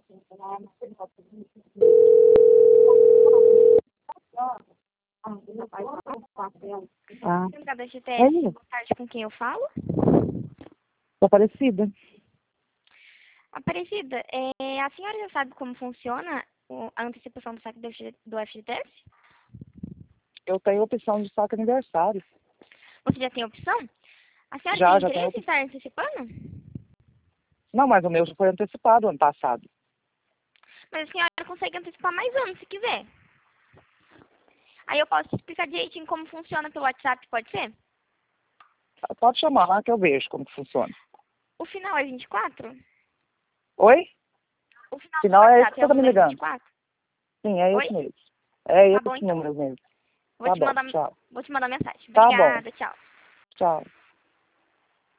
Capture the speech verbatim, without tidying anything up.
Ah, Obrigada, G T é S. isso. Boa tarde, com quem eu falo? Tô Aparecida. Aparecida, é, a senhora já sabe como funciona o- a antecipação do saque do F G do F G T S? Eu tenho opção de saque aniversário. Você já tem opção? A senhora Já, tem já tenho interesse em opção. estar antecipando? Não, mas o meu já foi antecipado ano passado. Mas a senhora consegue antecipar mais anos, se quiser. Aí eu posso te explicar direitinho como funciona pelo WhatsApp, pode ser? Pode chamar lá que eu vejo como que funciona. O final é vinte e quatro? Oi? O final do Final é esse WhatsApp que é você o tá me número ligando. vinte e quatro? Sim, é Oi? esse mesmo. É Tá esse bom, então. número mesmo. Vou Tá te bom, mandar, tchau. vou te mandar mensagem. Tá bom, Obrigada, tchau. tchau.